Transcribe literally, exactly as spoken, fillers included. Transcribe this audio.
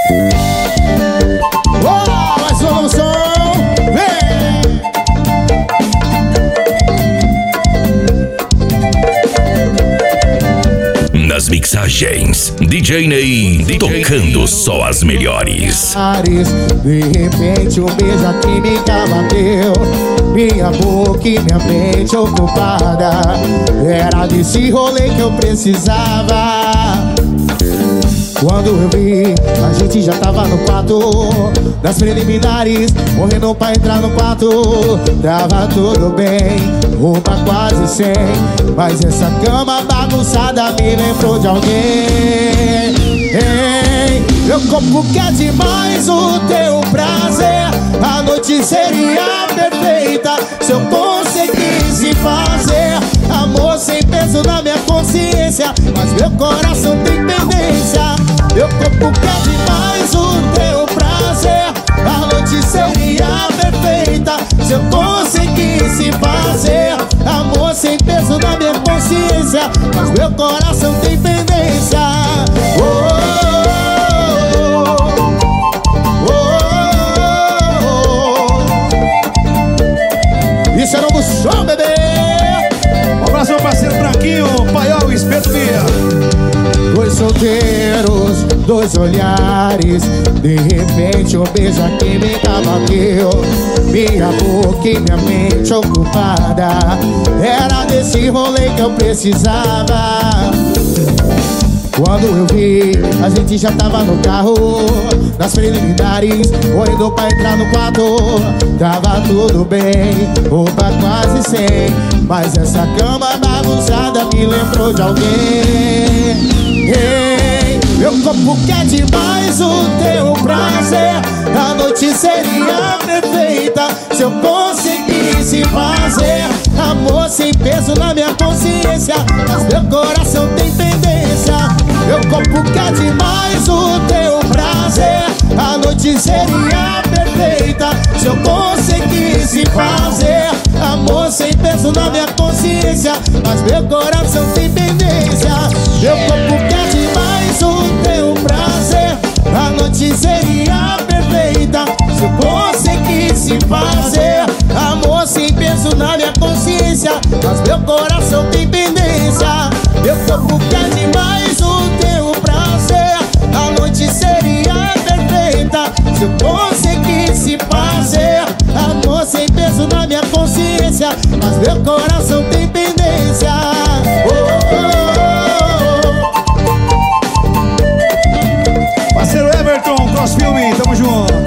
Oh, mais um som, vem! Nas mixagens, D J Ney tocando só as melhores. De repente um beijo a química bateu, minha boca e minha mente ocupada. Era desse rolê que eu precisava. Quando eu vi, a gente já tava no quarto das preliminares, morrendo pra entrar no quarto. Tava tudo bem, roupa quase sem, mas essa cama bagunçada me lembrou de alguém. Ei, meu corpo quer demais o teu prazer. A noite seria perfeita se eu conseguisse fazer amor sem peso na minha consciência, mas meu coração tem pendência. Meu corpo quer demais o teu prazer. A noite seria perfeita se eu conseguisse fazer amor sem peso na minha consciência, mas meu coração tem pendência. Oh, isso é novo show, bebê! Um abraço, meu parceiro Branquinho, Paiol, Espeto Via. Dois solteiros, dois olhares, de repente um beijo a química bateu, minha boca e minha mente ocupada. Era desse rolê que eu precisava. Quando eu vi, a gente já tava no carro nas preliminares, correndo pra entrar no quarto. Tava tudo bem, roupa quase sem, mas essa cama bagunçada me lembrou de alguém. Ei, meu corpo quer demais o teu prazer. A noite seria perfeita se eu conseguisse fazer amor sem peso na minha consciência, mas meu coração tem pendência. Meu corpo quer demais o teu prazer. A noite seria perfeita se eu conseguisse fazer amor sem peso na minha consciência, mas meu coração tem pendência. Meu corpo quer demais o teu prazer. A noite seria perfeita se eu conseguisse fazer amor sem peso na minha consciência, mas meu coração tem pendência. Meu corpo quer demais o teu prazer. A noite seria perfeita se eu conseguisse fazer amor sem peso na minha consciência, mas meu coração tem pendência. Oh, oh, oh. Parceiro Everton, Cross Filme, tamo junto.